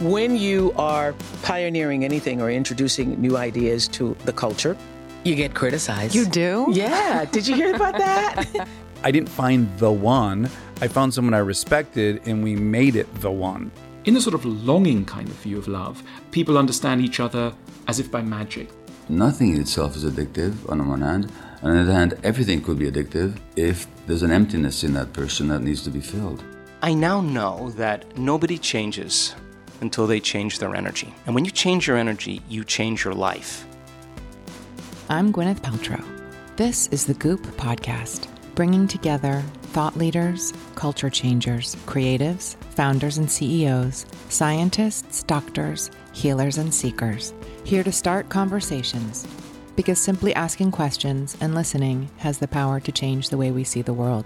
When you are pioneering anything or introducing new ideas to the culture, you get criticized. You do? Yeah. Did you hear about that? I didn't find the one. I found someone I respected, and we made it the one. In a sort of longing kind of view of love, people understand each other as if by magic. Nothing in itself is addictive on the one hand. On the other hand, everything could be addictive if there's an emptiness in that person that needs to be filled. I now know that nobody changes until they change their energy. And when you change your energy, you change your life. I'm Gwyneth Paltrow. This is the Goop Podcast, bringing together thought leaders, culture changers, creatives, founders and CEOs, scientists, doctors, healers and seekers, here to start conversations. Because simply asking questions and listening has the power to change the way we see the world.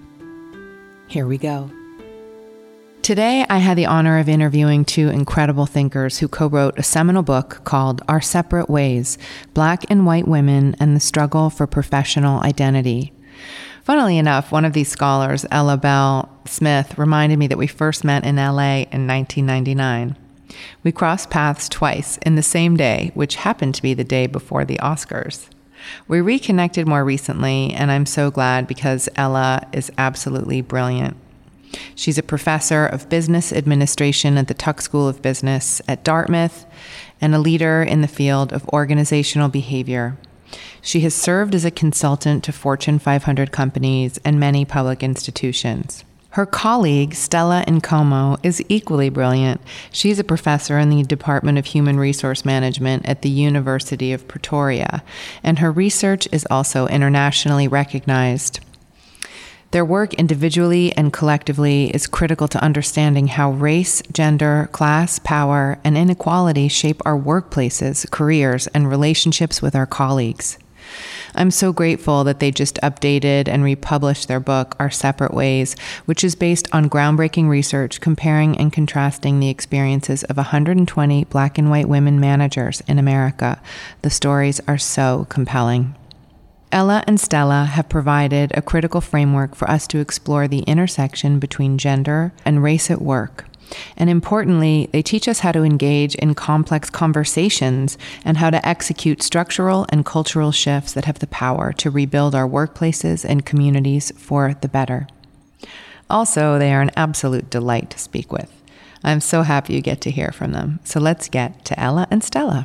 Here we go. Today, I had the honor of interviewing two incredible thinkers who co-wrote a seminal book called Our Separate Ways: Black and White Women and the Struggle for Professional Identity. Funnily enough, one of these scholars, Ella Bell Smith, reminded me that we first met in LA in 1999. We crossed paths twice in the same day, which happened to be the day before the Oscars. We reconnected more recently, and I'm so glad because Ella is absolutely brilliant. She's a professor of business administration at the Tuck School of Business at Dartmouth and a leader in the field of organizational behavior. She has served as a consultant to Fortune 500 companies and many public institutions. Her colleague, Stella Nkomo, is equally brilliant. She's a professor in the Department of Human Resource Management at the University of Pretoria, and her research is also internationally recognized. Their work individually and collectively is critical to understanding how race, gender, class, power, and inequality shape our workplaces, careers, and relationships with our colleagues. I'm so grateful that they just updated and republished their book, Our Separate Ways, which is based on groundbreaking research comparing and contrasting the experiences of 120 Black and white women managers in America. The stories are so compelling. Ella and Stella have provided a critical framework for us to explore the intersection between gender and race at work. And importantly, they teach us how to engage in complex conversations and how to execute structural and cultural shifts that have the power to rebuild our workplaces and communities for the better. Also, they are an absolute delight to speak with. I'm so happy you get to hear from them. So let's get to Ella and Stella.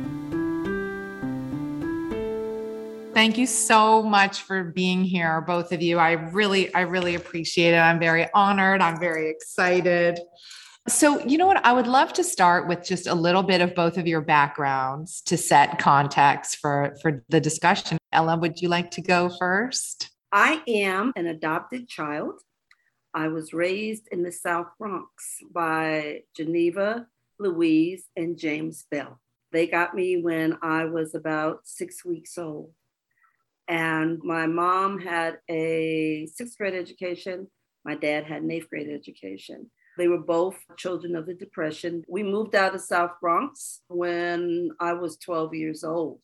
Thank you so much for being here, both of you. I really appreciate it. I'm very honored. I'm very excited. So, you know what? I would love to start with just a little bit of both of your backgrounds to set context for the discussion. Ella, would you like to go first? I am an adopted child. I was raised in the South Bronx by Geneva, Louise, and James Bell. They got me when I was about 6 weeks old. And my mom had a 6th grade education. My dad had an 8th grade education. They were both children of the Depression. We moved out of South Bronx when I was 12 years old.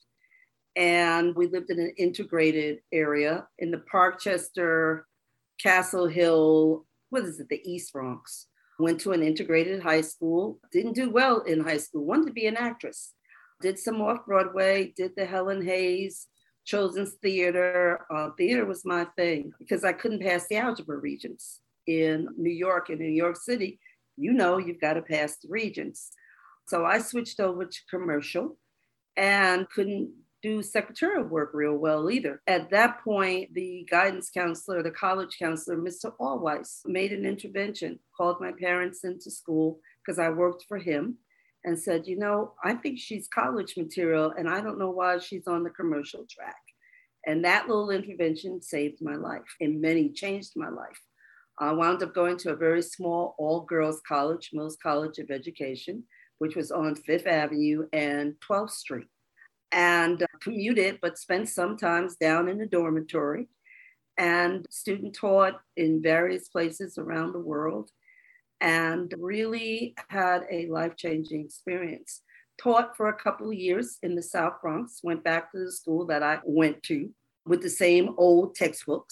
And we lived in an integrated area in the Parkchester, Castle Hill, the East Bronx. Went to an integrated high school. Didn't do well in high school. Wanted to be an actress. Did some off-Broadway, did the Helen Hayes Children's Theater. Theater was my thing because I couldn't pass the algebra regents in New York. In New York City, you've got to pass the regents. So I switched over to commercial and couldn't do secretarial work real well either. At that point, the guidance counselor, the college counselor, Mr. Allweiss, made an intervention, called my parents into school because I worked for him, and said, I think she's college material and I don't know why she's on the commercial track. And that little intervention saved my life and changed my life. I wound up going to a very small all-girls college, Mills College of Education, which was on 5th Avenue and 12th Street. And commuted, but spent some times down in the dormitory and student taught in various places around the world. And really had a life-changing experience. Taught for a couple of years in the South Bronx, went back to the school that I went to with the same old textbooks.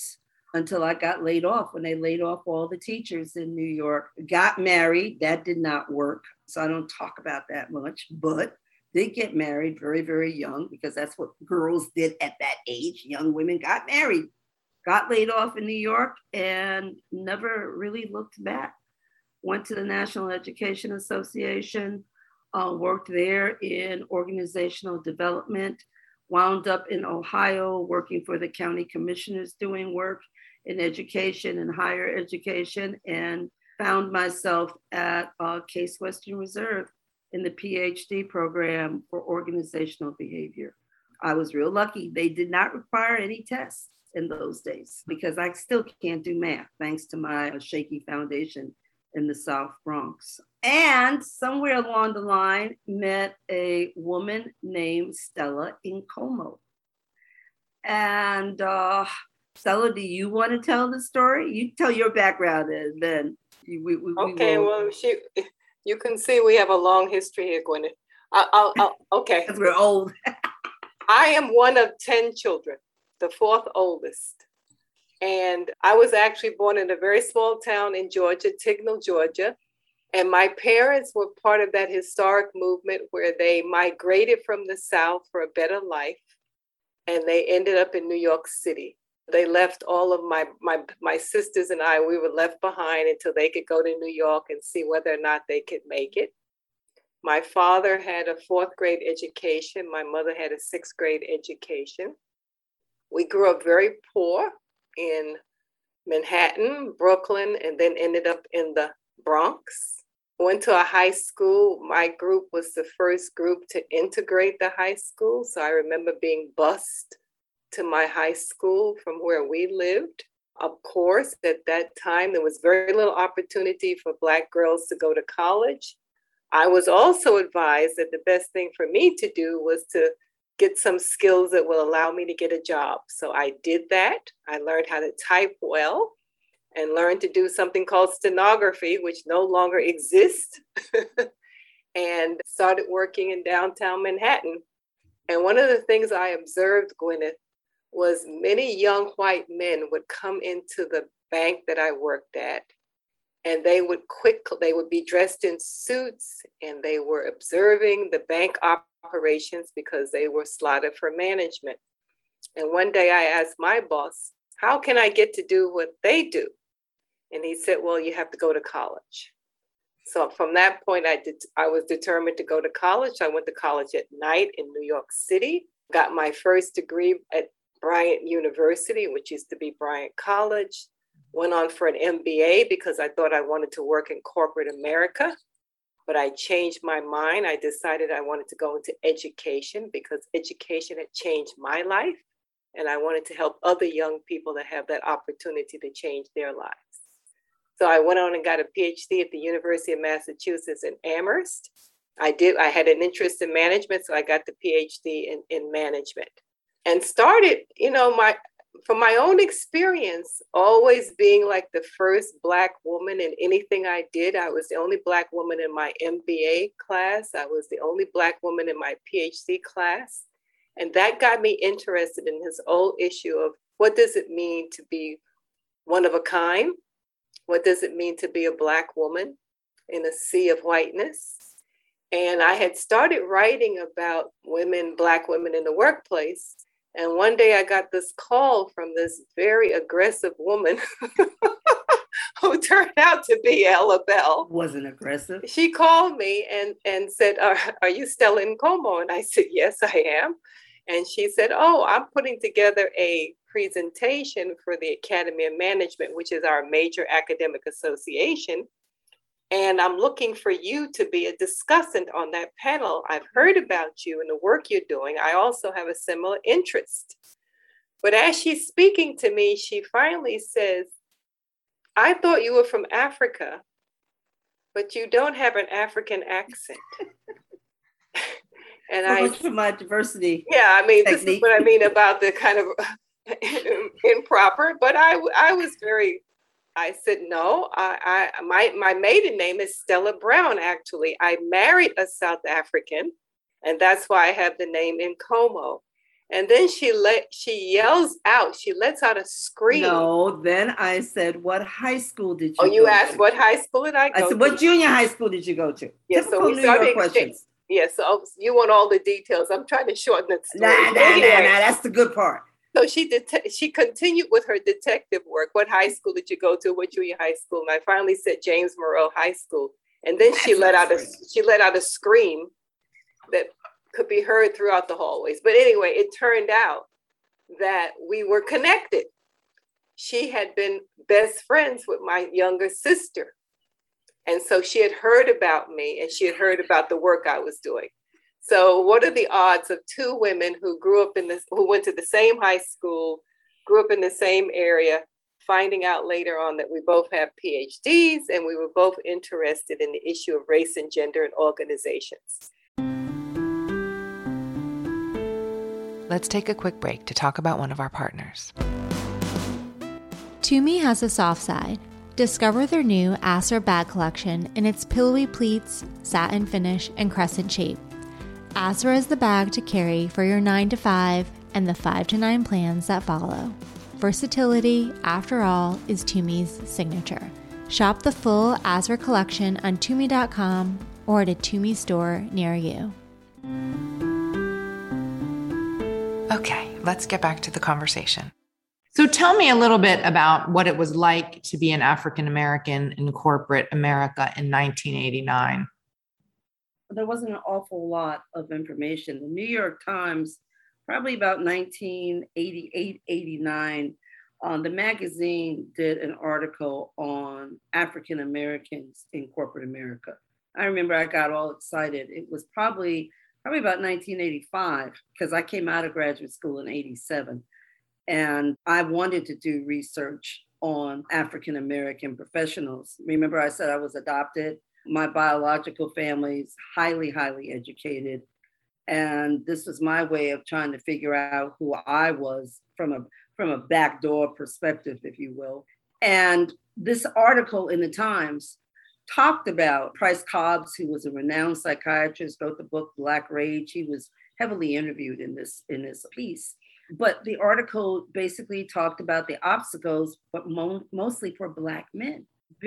until I got laid off, when they laid off all the teachers in New York. Got married. That did not work. So I don't talk about that much, but did get married very, very young, because that's what girls did at that age. Young women got married. Got laid off in New York and never really looked back. Went to the National Education Association, worked there in organizational development, wound up in Ohio working for the county commissioners doing work in education and higher education, and found myself at Case Western Reserve in the PhD program for organizational behavior. I was real lucky. They did not require any tests in those days, because I still can't do math thanks to my shaky foundation in the South Bronx. And somewhere along the line, met a woman named Stella Nkomo. And Stella, do you want to tell the story? You tell your background, and then you can see we have a long history here, Gwyneth. Okay. Because we're old. I am one of 10 children, the fourth oldest. And I was actually born in a very small town in Georgia, Tignall, Georgia. And my parents were part of that historic movement where they migrated from the South for a better life. And they ended up in New York City. They left all of my sisters and I, we were left behind until they could go to New York and see whether or not they could make it. My father had a 4th grade education. My mother had a 6th grade education. We grew up very poor in Manhattan, Brooklyn, and then ended up in the Bronx. Went to a high school. My group was the first group to integrate the high school. So I remember being bused to my high school from where we lived. Of course, at that time, there was very little opportunity for Black girls to go to college. I was also advised that the best thing for me to do was to get some skills that will allow me to get a job. So I did that. I learned how to type well and learned to do something called stenography, which no longer exists, and started working in downtown Manhattan. And one of the things I observed, Gwyneth, was many young white men would come into the bank that I worked at, and they would be dressed in suits, and they were observing the bank operations because they were slotted for management. And one day I asked my boss, how can I get to do what they do? And he said, well, you have to go to college. So from that point, I was determined to go to college. I went to college at night in New York City, got my first degree at Bryant University, which used to be Bryant College, went on for an MBA because I thought I wanted to work in corporate America, but I changed my mind. I decided I wanted to go into education because education had changed my life, and I wanted to help other young people to have that opportunity to change their lives. So I went on and got a PhD at the University of Massachusetts in Amherst. I had an interest in management, so I got the PhD in management. And started, from my own experience, always being like the first Black woman in anything I did. I was the only Black woman in my MBA class. I was the only Black woman in my PhD class. And that got me interested in this old issue of what does it mean to be one of a kind? What does it mean to be a Black woman in a sea of whiteness? And I had started writing about Black women in the workplace. And one day I got this call from this very aggressive woman who turned out to be Ella Bell. Wasn't aggressive. She called me and said, are you Stella Nkomo? And I said, yes, I am. And she said, oh, I'm putting together a presentation for the Academy of Management, which is our major academic association. And I'm looking for you to be a discussant on that panel. I've heard about you and the work you're doing. I also have a similar interest. But as she's speaking to me, she finally says, I thought you were from Africa, but you don't have an African accent. And so much for my diversity. Yeah, this is what I mean about the kind of improper, but I said, no, my maiden name is Stella Brown, actually. I married a South African, and that's why I have the name Nkomo. And then she yells out, she lets out a scream. No, then I said, what high school did you go to? Oh, you asked what high school did I go to? I said, what junior high school did you go to? Yeah, Typical so we New started York questions. Yeah, so you want all the details. I'm trying to shorten the story. Nah, that's the good part. So she continued with her detective work. What high school did you go to? What junior high school? And I finally said James Monroe High School. And then she let out a scream that could be heard throughout the hallways. But anyway, it turned out that we were connected. She had been best friends with my younger sister. And so she had heard about me and she had heard about the work I was doing. So what are the odds of two women who who went to the same high school, grew up in the same area, finding out later on that we both have PhDs and we were both interested in the issue of race and gender in organizations. Let's take a quick break to talk about one of our partners. Tumi has a soft side. Discover their new Asra bag collection in its pillowy pleats, satin finish, and crescent shape. Asra is the bag to carry for your 9 to 5 and the 5 to 9 plans that follow. Versatility, after all, is Tumi's signature. Shop the full Asra collection on Tumi.com or at a Tumi store near you. Okay, let's get back to the conversation. So tell me a little bit about what it was like to be an African American in corporate America in 1989. There wasn't an awful lot of information. The New York Times, probably about 1988, 89, the magazine did an article on African Americans in corporate America. I remember I got all excited. It was probably about 1985, because I came out of graduate school in 87. And I wanted to do research on African American professionals. Remember, I said I was adopted. My biological family's highly, highly educated. And this was my way of trying to figure out who I was from a backdoor perspective, if you will. And this article in the Times talked about Price Cobbs, who was a renowned psychiatrist, wrote the book Black Rage. He was heavily interviewed in this piece. But the article basically talked about the obstacles, but mostly for Black men.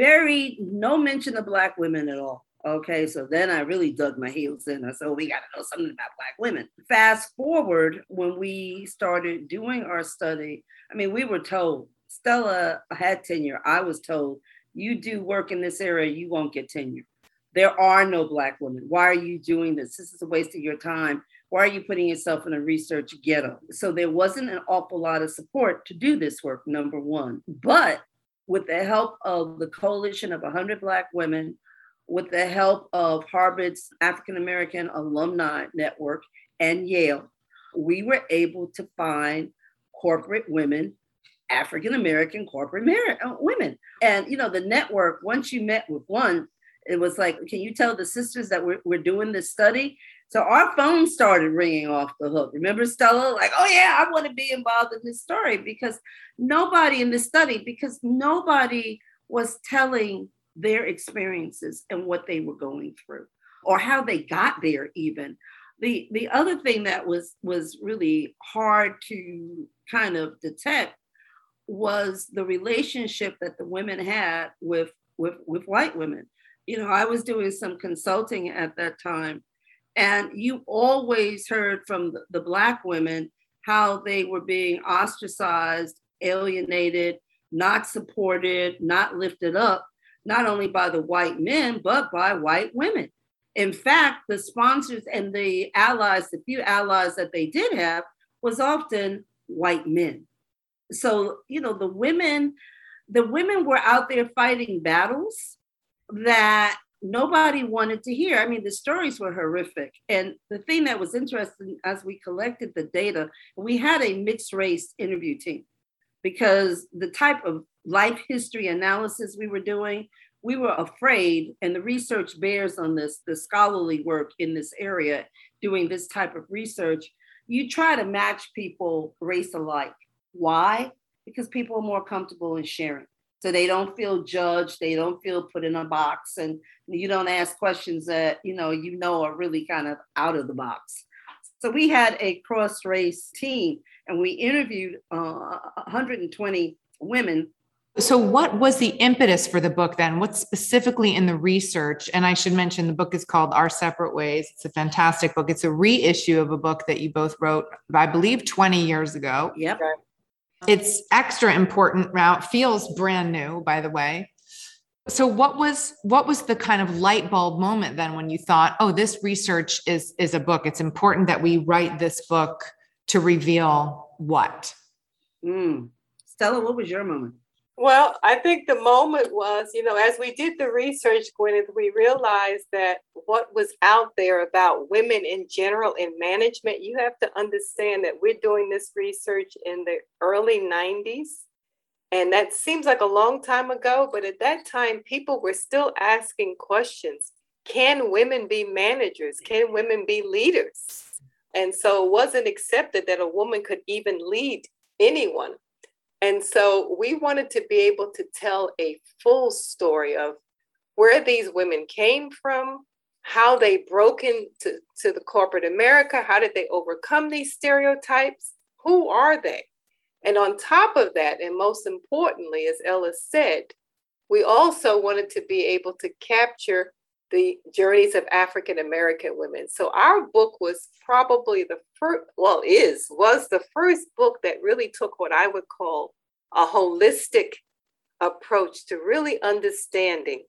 No mention of Black women at all. Okay, so then I really dug my heels in. I said, we got to know something about Black women. Fast forward, when we started doing our study, we were told, Stella had tenure. I was told, you do work in this area, you won't get tenure. There are no Black women. Why are you doing this? This is a waste of your time. Why are you putting yourself in a research ghetto? So there wasn't an awful lot of support to do this work, number one. But with the help of the Coalition of 100 Black Women, with the help of Harvard's African American Alumni Network and Yale, we were able to find corporate women, African American corporate women. And, the network, once you met with one, it was like, can you tell the sisters that we're doing this study? So our phone started ringing off the hook. Remember, Stella? Like, oh yeah, I want to be involved in this story, because nobody in this study, nobody was telling their experiences and what they were going through or how they got there even. The other thing that was really hard to kind of detect was the relationship that the women had with white women. I was doing some consulting at that time, and you always heard from the Black women how they were being ostracized, alienated, not supported, not lifted up, not only by the white men, but by white women. In fact, the sponsors and the allies, the few allies that they did have, was often white men. So, the women were out there fighting battles that nobody wanted to hear. The stories were horrific. And the thing that was interesting, as we collected the data, we had a mixed race interview team, because the type of life history analysis we were doing, we were afraid, and the research bears on this, the scholarly work in this area, doing this type of research, you try to match people race alike. Why? Because people are more comfortable in sharing. So they don't feel judged, they don't feel put in a box, and you don't ask questions that, are really kind of out of the box. So we had a cross-race team, and we interviewed 120 women. So what was the impetus for the book then? What's specifically in the research? And I should mention the book is called Our Separate Ways. It's a fantastic book. It's a reissue of a book that you both wrote, I believe, 20 years ago. Yep. It's extra important now. It feels brand new, by the way. So what was the kind of light bulb moment then when you thought, oh, this research is a book. It's important that we write this book to reveal what? Stella, what was your moment? Well, I think the moment was, as we did the research, Gwyneth, we realized that what was out there about women in general in management, you have to understand that we're doing this research in the early 90s. And that seems like a long time ago, but at that time, people were still asking questions. Can women be managers? Can women be leaders? And so it wasn't accepted that a woman could even lead anyone. And so we wanted to be able to tell a full story of where these women came from, how they broke into the corporate America, how did they overcome these stereotypes, who are they? And on top of that, and most importantly, as Ella said, we also wanted to be able to capture the journeys of African American women. So our book was probably the first, was the first book that really took what I would call a holistic approach to really understanding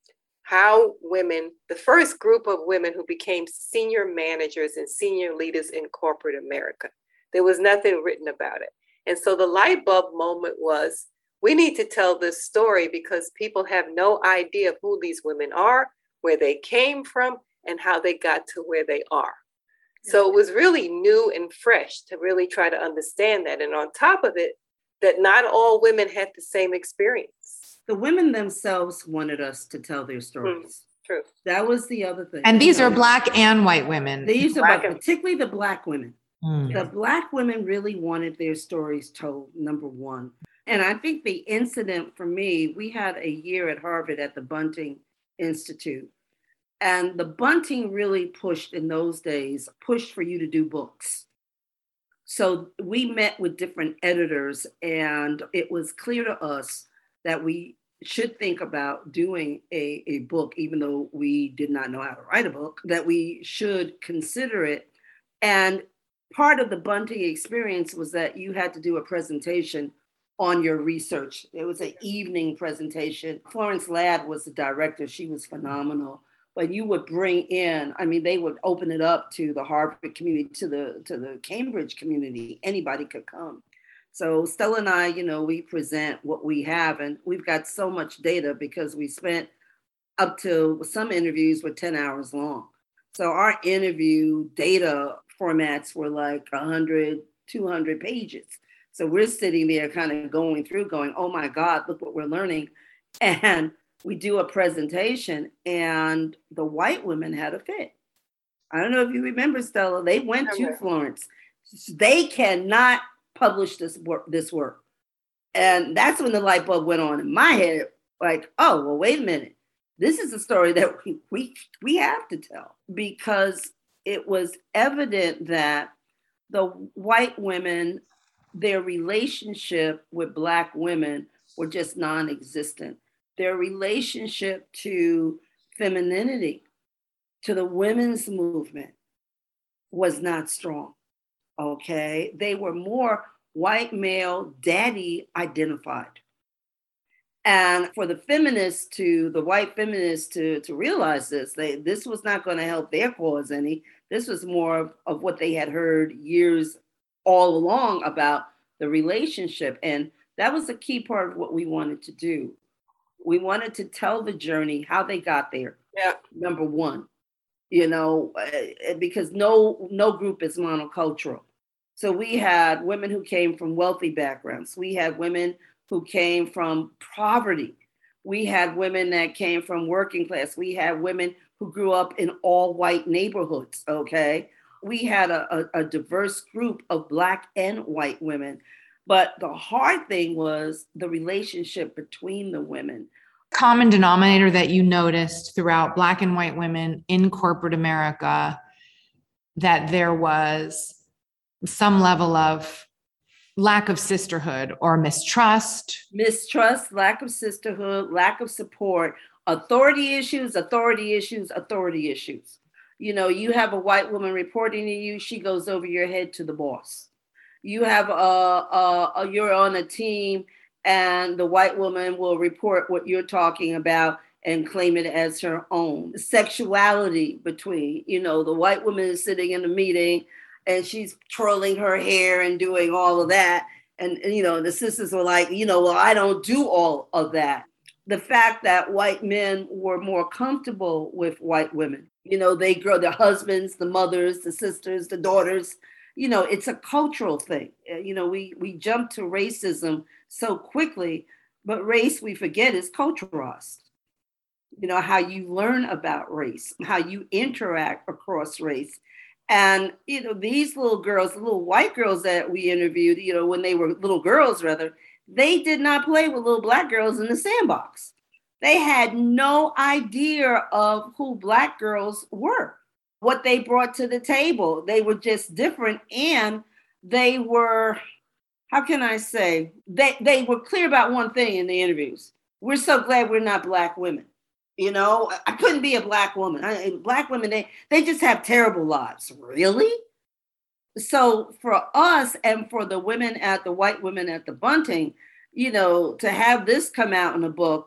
how women, the first group of women who became senior managers and senior leaders in corporate America. There was nothing written about it. And so the light bulb moment was, we need to tell this story because people have no idea of who these women are, where they came from, and how they got to where they are. So it was really new and fresh to really try to understand that. And on top of it, that not all women had the same experience. The women themselves wanted us to tell their stories. True. That was the other thing. And these are Black and white women. These are particularly the Black women. The Black women really wanted their stories told, number one. And I think the incident for me, we had a year at Harvard at the Bunting Institute. And the Bunting really pushed in those days, pushed for you to do books. So we met with different editors, and it was clear to us that we should think about doing a book, even though we did not know how to write a book, that we should consider it. And part of the Bunting experience was that you had to do a presentation on your research. It was an evening presentation. Florence Ladd was the director. She was phenomenal. But you would bring in, they would open it up to the Harvard community, to the Cambridge community. Anybody could come. So Stella and I, we present what we have, and we've got so much data because we spent up to some interviews were 10 hours long. So our interview data formats were like 100, 200 pages. So we're sitting there kind of going through going, oh my God, look what we're learning. And we do a presentation and the white women had a fit. I don't know if you remember, Stella, they went to Florence. They cannot publish this work. And that's when the light bulb went on in my head, like, oh, well, wait a minute. This is a story that we have to tell, because it was evident that the white women, their relationship with Black women were just non-existent. Their relationship to femininity, to the women's movement, was not strong, okay? They were more white male daddy identified. And for the feminists the white feminists to realize this was not going to help their cause any. This was more of what they had heard years all along about the relationship. And that was a key part of what we wanted to do. We wanted to tell the journey, how they got there. Yeah. Number one, because no group is monocultural. So we had women who came from wealthy backgrounds. We had women who came from poverty. We had women that came from working class. We had women who grew up in all white neighborhoods, okay? We had a diverse group of Black and white women. But the hard thing was the relationship between the women. Common denominator that you noticed throughout Black and white women in corporate America that there was some level of lack of sisterhood or mistrust. Mistrust, lack of sisterhood, lack of support, authority issues. You know, you have a white woman reporting to you, she goes over your head to the boss. You have you're on a team and the white woman will report what you're talking about and claim it as her own. Sexuality between, you know, the white woman is sitting in a meeting and she's twirling her hair and doing all of that. And, you know, the sisters were like, you know, well, I don't do all of that. The fact that white men were more comfortable with white women, you know, they grow their husbands, the mothers, the sisters, the daughters, you know, it's a cultural thing. You know, we jump to racism so quickly, but race, we forget, is culturalized. You know, how you learn about race, how you interact across race. And, you know, these little girls, the little white girls that we interviewed, you know, when they were little girls, rather, they did not play with little black girls in the sandbox. They had no idea of who black girls were, what they brought to the table. They were just different. And they were, how can I say, they were clear about one thing in the interviews. We're so glad we're not black women. You know, I couldn't be a black woman. Black women, they just have terrible lives. Really? So for us and for the white women at the Bunting, you know, to have this come out in a book,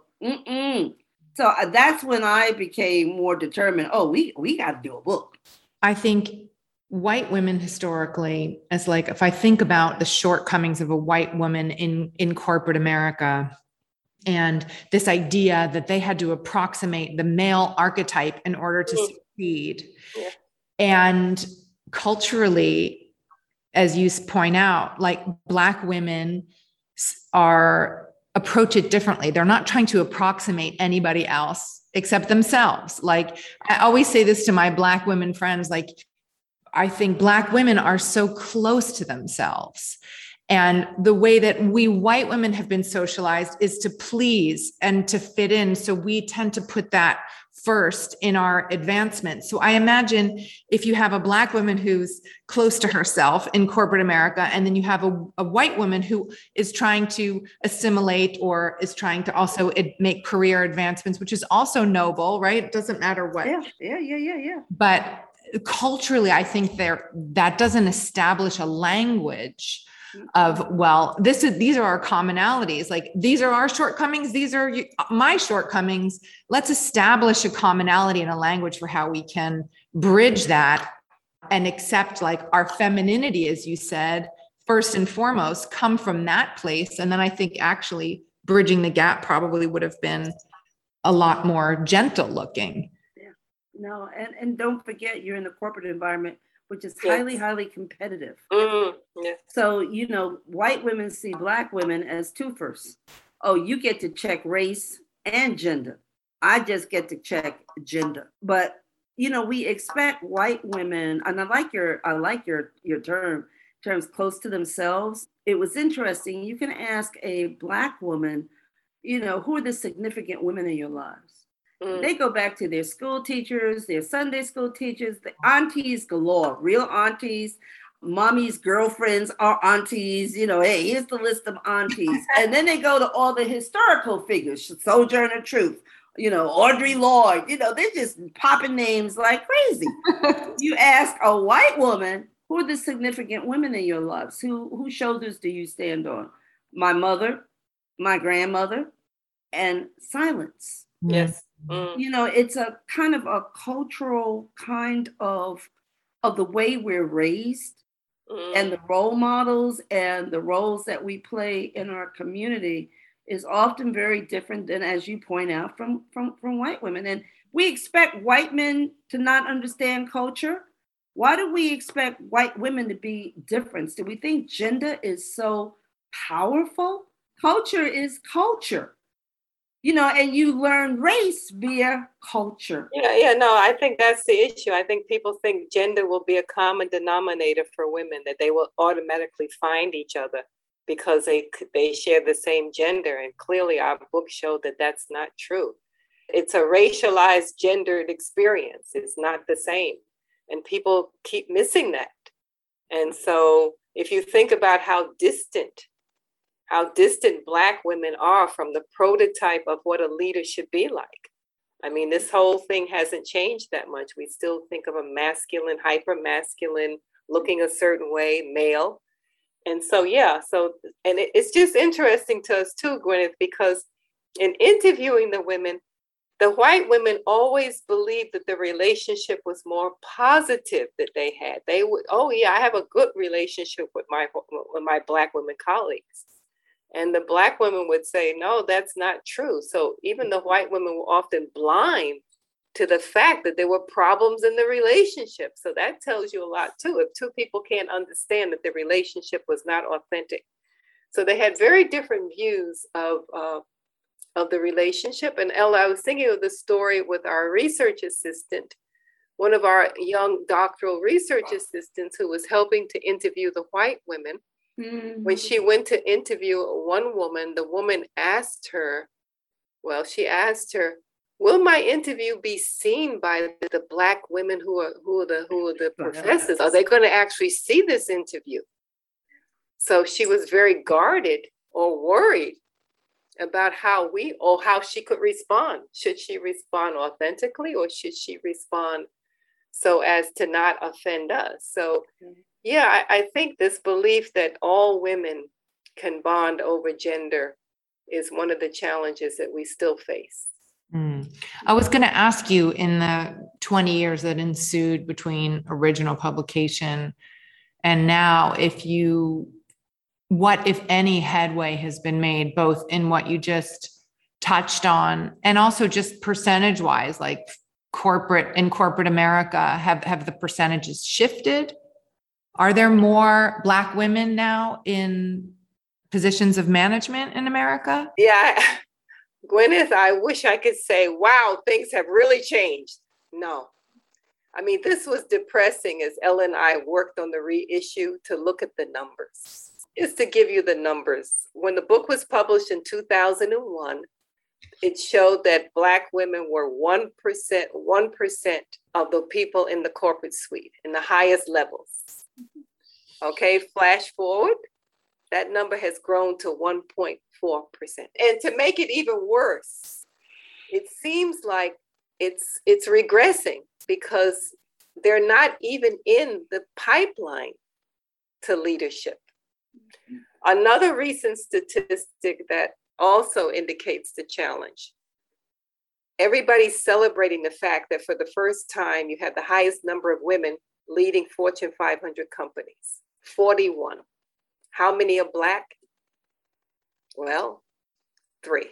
So that's when I became more determined. Oh, we got to do a book. I think white women historically, as like, if I think about the shortcomings of a white woman in corporate America, and this idea that they had to approximate the male archetype in order to succeed. Yeah. And culturally, as you point out, like Black women approach it differently. They're not trying to approximate anybody else except themselves. Like, I always say this to my Black women friends, like, I think Black women are so close to themselves. And the way that we white women have been socialized is to please and to fit in. So we tend to put that first in our advancement. So I imagine if you have a Black woman who's close to herself in corporate America, and then you have a white woman who is trying to assimilate or is trying to also make career advancements, which is also noble, right? It doesn't matter what. Yeah. But culturally, I think that doesn't establish a language of, well, these are our commonalities. Like, these are our shortcomings. These are my shortcomings. Let's establish a commonality and a language for how we can bridge that and accept, like, our femininity, as you said, first and foremost, come from that place. And then I think actually bridging the gap probably would have been a lot more gentle looking. Yeah, no. And don't forget, you're in the corporate environment, which is highly, highly competitive. Yeah. So, you know, white women see Black women as twofers. Oh, you get to check race and gender. I just get to check gender. But, you know, we expect white women, and I like your terms close to themselves. It was interesting. You can ask a Black woman, you know, who are the significant women in your lives? They go back to their school teachers, their Sunday school teachers, the aunties galore, real aunties. Mommy's girlfriends are aunties. You know, hey, here's the list of aunties. And then they go to all the historical figures, Sojourner Truth, you know, Audre Lorde. You know, they're just popping names like crazy. You ask a white woman, who are the significant women in your lives? Whose shoulders do you stand on? My mother, my grandmother, and silence. Yes. You know, it's a kind of a cultural kind of the way we're raised and the role models and the roles that we play in our community is often very different than, as you point out, from white women. And we expect white men to not understand culture. Why do we expect white women to be different? Do we think gender is so powerful? Culture is culture. You know, and you learn race via culture. Yeah, no, I think that's the issue. I think people think gender will be a common denominator for women, that they will automatically find each other because they share the same gender. And clearly our book showed that that's not true. It's a racialized, gendered experience. It's not the same. And people keep missing that. And so if you think about how distant Black women are from the prototype of what a leader should be like. I mean, this whole thing hasn't changed that much. We still think of a masculine, hyper-masculine, looking a certain way, male. And so, it's just interesting to us too, Gwyneth, because in interviewing the women, the white women always believed that the relationship was more positive that they had. They would, I have a good relationship with my Black women colleagues. And the Black women would say, no, that's not true. So even the white women were often blind to the fact that there were problems in the relationship. So that tells you a lot too, if two people can't understand that the relationship was not authentic. So they had very different views of the relationship. And Ella, I was thinking of the story with our research assistant, one of our young doctoral research assistants who was helping to interview the white women. Mm-hmm. When she went to interview one woman, the woman asked her, will my interview be seen by the Black women who are the professors? Are they going to actually see this interview? So she was very guarded or worried about how she could respond. Should she respond authentically, or should she respond so as to not offend us? So yeah, I think this belief that all women can bond over gender is one of the challenges that we still face. I was going to ask you, in the 20 years that ensued between original publication and now, what, if any, headway has been made, both in what you just touched on and also just percentage wise, like corporate America, have the percentages shifted? Are there more Black women now in positions of management in America? Yeah, Gwyneth, I wish I could say, wow, things have really changed. No. I mean, this was depressing as Ella and I worked on the reissue to look at the numbers. Just to give you the numbers, when the book was published in 2001, it showed that Black women were 1% of the people in the corporate suite, in the highest levels. Okay, flash forward, that number has grown to 1.4%. And to make it even worse, it seems like it's regressing because they're not even in the pipeline to leadership. Another recent statistic that also indicates the challenge. Everybody's celebrating the fact that for the first time, you have the highest number of women leading Fortune 500 companies, 41. How many are Black? Well, 3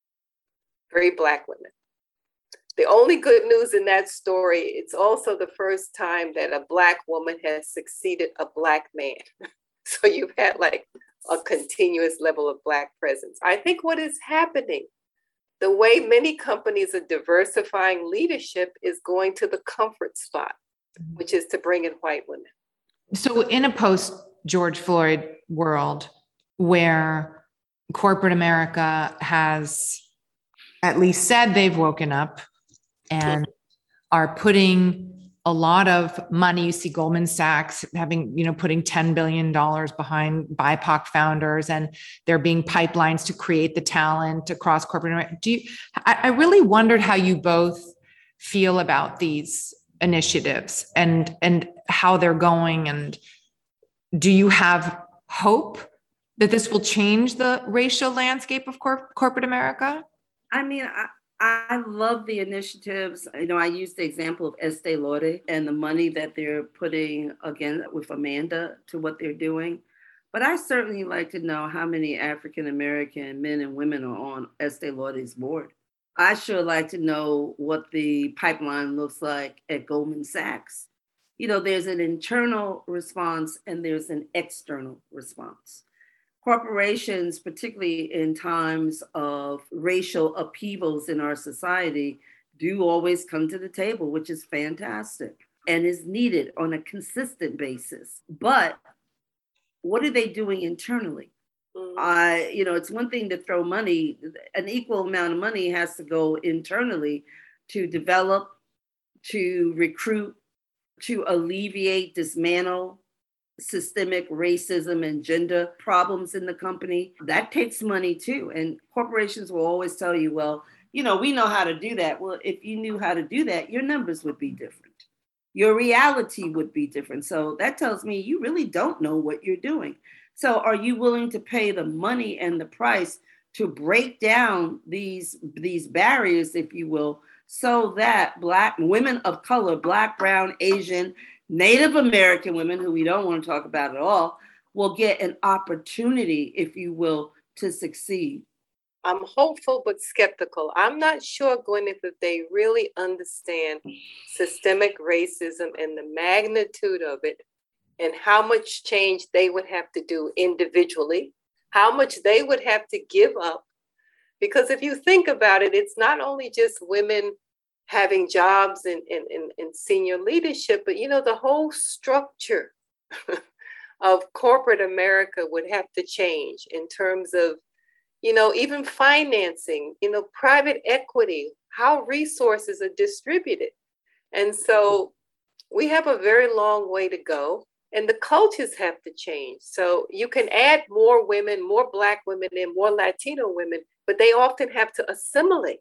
Black women. The only good news in that story, it's also the first time that a Black woman has succeeded a Black man. So you've had like a continuous level of Black presence. I think what is happening, the way many companies are diversifying leadership is going to the comfort spot, which is to bring in white women. So in a post-George Floyd world where corporate America has at least said they've woken up and are putting a lot of money, you see Goldman Sachs putting $10 billion behind BIPOC founders, and there being pipelines to create the talent across corporate America. I really wondered how you both feel about these initiatives and how they're going, and do you have hope that this will change the racial landscape of corporate America? I mean, I love the initiatives. I use the example of Estee Lauder and the money that they're putting, again, with Amanda, to what they're doing. But I certainly like to know how many African-American men and women are on Estee Lauder's board. I sure like to know what the pipeline looks like at Goldman Sachs. There's an internal response and there's an external response. Corporations, particularly in times of racial upheavals in our society, do always come to the table, which is fantastic and is needed on a consistent basis. But what are they doing internally? It's one thing to throw money. An equal amount of money has to go internally to develop, to recruit, to alleviate, dismantle systemic racism and gender problems in the company. That takes money too. And corporations will always tell you, well, we know how to do that. Well, if you knew how to do that, your numbers would be different. Your reality would be different. So that tells me you really don't know what you're doing. So are you willing to pay the money and the price to break down these barriers, if you will, so that Black women of color, Black, brown, Asian, Native American women, who we don't want to talk about at all, will get an opportunity, if you will, to succeed? I'm hopeful but skeptical. I'm not sure, Gwyneth, if they really understand systemic racism and the magnitude of it and how much change they would have to do individually, how much they would have to give up. Because if you think about it, it's not only just women having jobs in senior leadership, but, the whole structure of corporate America would have to change in terms of, even financing, private equity, how resources are distributed. And so we have a very long way to go, and the cultures have to change. So you can add more women, more Black women, and more Latino women, but they often have to assimilate.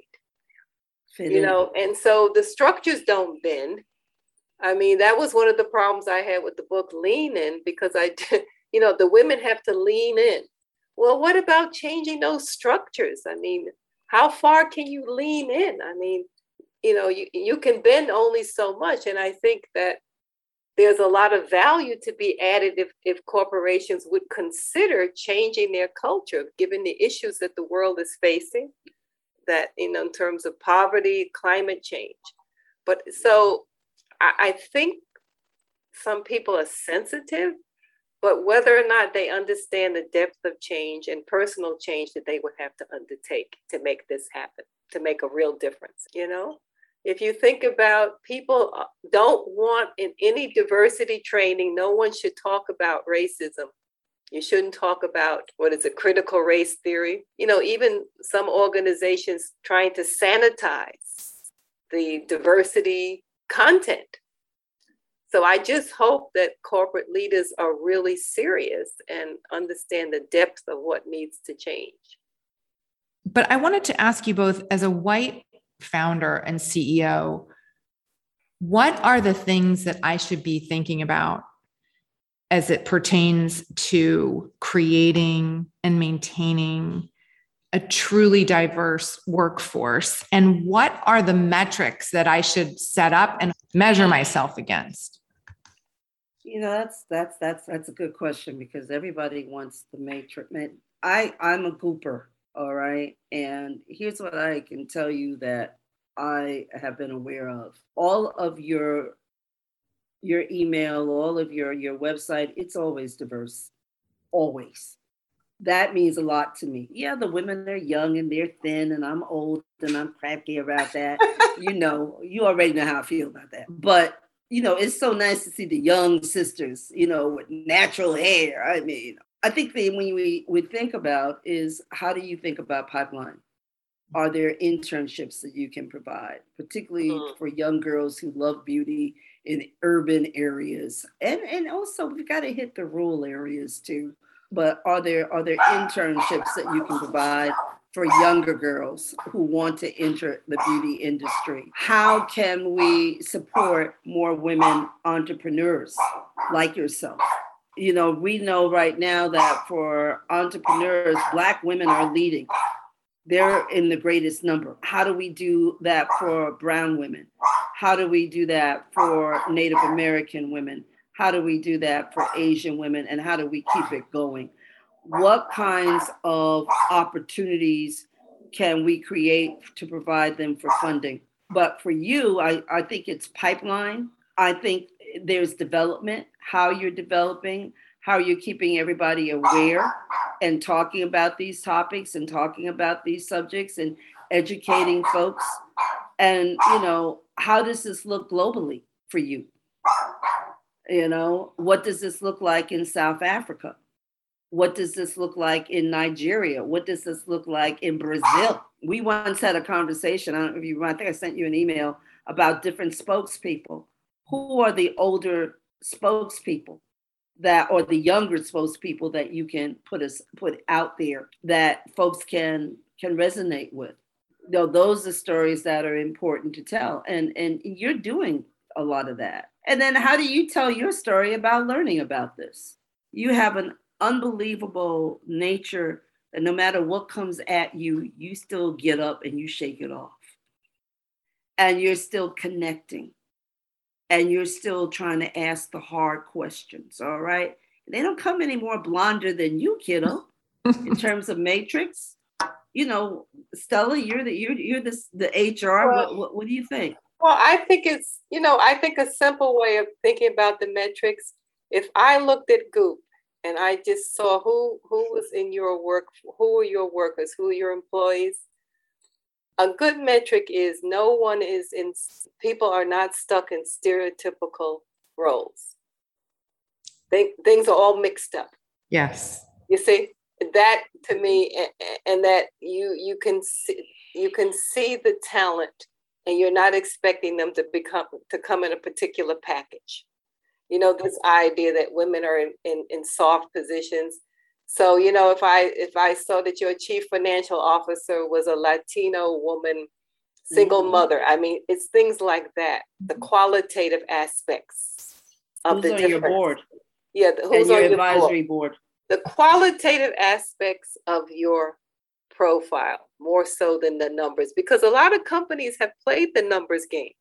And so the structures don't bend. I mean, that was one of the problems I had with the book Lean In, because the women have to lean in. Well, what about changing those structures? I mean, how far can you lean in? I mean, you can bend only so much. And I think that there's a lot of value to be added if corporations would consider changing their culture, given the issues that the world is facing, that, in terms of poverty, climate change. But so I think some people are sensitive, but whether or not they understand the depth of change and personal change that they would have to undertake to make this happen, to make a real difference, If you think about, people don't want, in any diversity training, no one should talk about racism. You shouldn't talk about, critical race theory. Even some organizations trying to sanitize the diversity content. So I just hope that corporate leaders are really serious and understand the depth of what needs to change. But I wanted to ask you both, as a white founder and CEO, what are the things that I should be thinking about as it pertains to creating and maintaining a truly diverse workforce? And what are the metrics that I should set up and measure myself against? That's a good question, because everybody wants the matrix. I'm a gooper, all right? And here's what I can tell you that I have been aware of. All of your email, all of your website, it's always diverse, always. That means a lot to me. Yeah, the women are young and they're thin, and I'm old and I'm crappy about that. You already know how I feel about that. But, it's so nice to see the young sisters, with natural hair. I mean, I think when we think about is, how do you think about pipeline? Are there internships that you can provide, particularly for young girls who love beauty in urban areas? And also, we've got to hit the rural areas too. But are there internships that you can provide for younger girls who want to enter the beauty industry? How can we support more women entrepreneurs like yourself? We know right now that for entrepreneurs, Black women are leading. They're in the greatest number. How do we do that for brown women? How do we do that for Native American women? How do we do that for Asian women? And how do we keep it going? What kinds of opportunities can we create to provide them for funding? But for you, I think it's pipeline. I think there's development, how you're developing, how you're keeping everybody aware and talking about these topics and talking about these subjects and educating folks. And, how does this look globally for you? What does this look like in South Africa? What does this look like in Nigeria? What does this look like in Brazil? We once had a conversation, I don't know if you remember, I think I sent you an email about different spokespeople. who are the older spokespeople that, or the younger spokespeople that you can put out there that folks can resonate with. Those are stories that are important to tell. And you're doing a lot of that. And then how do you tell your story about learning about this? You have an unbelievable nature that no matter what comes at you, you still get up and you shake it off. And you're still connecting. And you're still trying to ask the hard questions, all right? They don't come any more blonder than you, kiddo, in terms of matrix. Stella, you're the HR. Well, what do you think? Well, I think it's, I think a simple way of thinking about the metrics, if I looked at Goop and I just saw who was in your work, who are your workers, who are your employees, a good metric is people are not stuck in stereotypical roles. Things are all mixed up. Yes. You see, that to me, and that you can see the talent, and you're not expecting them to come in a particular package. This idea that women are in soft positions. So, if I saw that your chief financial officer was a Latino woman, single mother, I mean, it's things like that, the qualitative aspects of who's on your board. Yeah, who's on your advisory board. The qualitative aspects of your profile, more so than the numbers, because a lot of companies have played the numbers game,